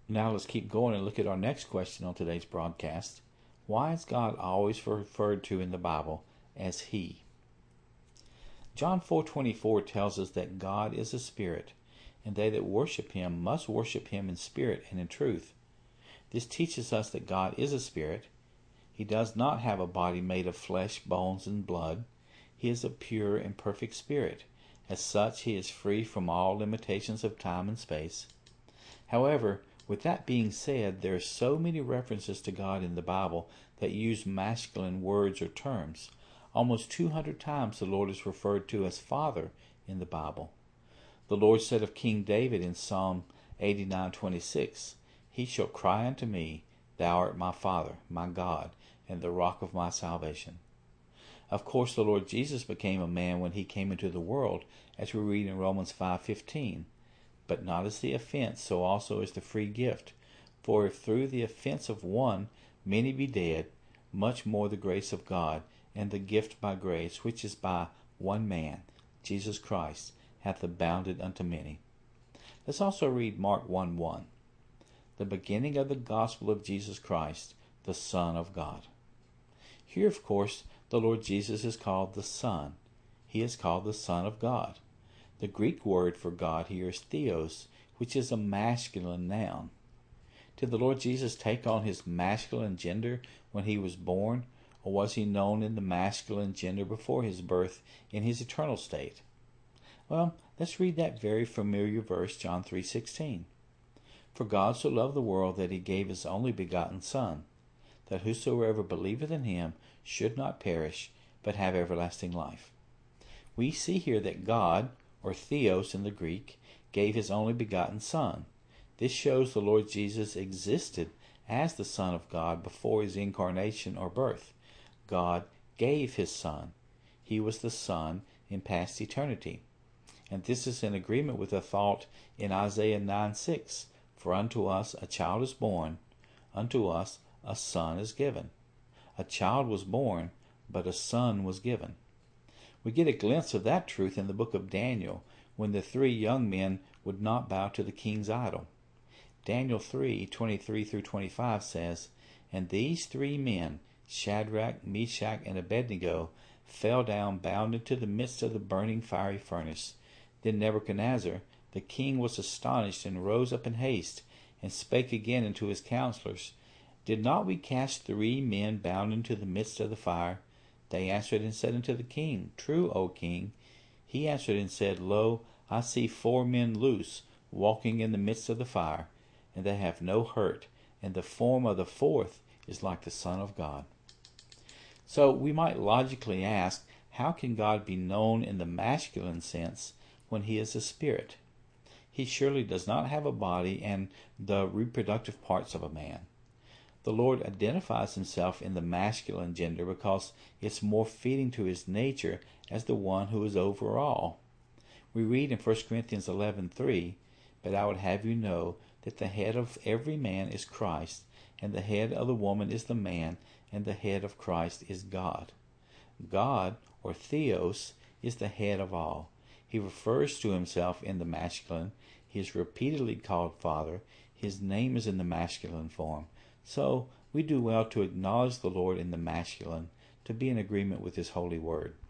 Now let's keep going and look at our next question on today's broadcast. Why is God always referred to in the Bible as He? John 4:24 tells us that God is a spirit, and they that worship Him must worship Him in spirit and in truth. This teaches us that God is a spirit. He does not have a body made of flesh, bones, and blood. He is a pure and perfect spirit. As such, He is free from all limitations of time and space. However, with that being said, there are so many references to God in the Bible that use masculine words or terms. Almost 200 times the Lord is referred to as Father in the Bible. The Lord said of King David in Psalm 89:26, He shall cry unto me, Thou art my Father, my God, and the rock of my salvation. Of course, the Lord Jesus became a man when He came into the world, as we read in Romans 5:15. But not as the offense, so also is the free gift. For if through the offense of one many be dead, much more the grace of God, and the gift by grace, which is by one man, Jesus Christ, hath abounded unto many. Let's also read Mark 1:1. The beginning of the gospel of Jesus Christ, the Son of God. Here, of course, the Lord Jesus is called the Son. He is called the Son of God. The Greek word for God here is theos, which is a masculine noun. Did the Lord Jesus take on His masculine gender when He was born, or was He known in the masculine gender before His birth in His eternal state? Well, let's read that very familiar verse, John 3:16. For God so loved the world that He gave His only begotten Son, that whosoever believeth in Him should not perish, but have everlasting life. We see here that God, or theos in the Greek, gave His only begotten Son. This shows the Lord Jesus existed as the Son of God before His incarnation or birth. God gave His Son. He was the Son in past eternity. And this is in agreement with the thought in Isaiah 9:6. For unto us a child is born, unto us a son is given. A child was born, but a son was given. We get a glimpse of that truth in the book of Daniel, when the three young men would not bow to the king's idol. Daniel 3:23-25 says, And these three men, Shadrach, Meshach, and Abednego, fell down bound into the midst of the burning fiery furnace. Then Nebuchadnezzar, the king, was astonished, and rose up in haste, and spake again unto his counselors, Did not we cast three men bound into the midst of the fire? They answered and said unto the king, True, O king. He answered and said, Lo, I see 4 men loose, walking in the midst of the fire, and they have no hurt, and the form of the fourth is like the Son of God. So we might logically ask, how can God be known in the masculine sense when He is a spirit? He surely does not have a body and the reproductive parts of a man. The Lord identifies Himself in the masculine gender because it's more fitting to His nature as the one who is over all. We read in 1 Corinthians 11:3, But I would have you know that the head of every man is Christ, and the head of the woman is the man, and the head of Christ is God. God, or theos, is the head of all. He refers to Himself in the masculine. He is repeatedly called Father. His name is in the masculine form. So we do well to acknowledge the Lord in the masculine, to be in agreement with His holy word.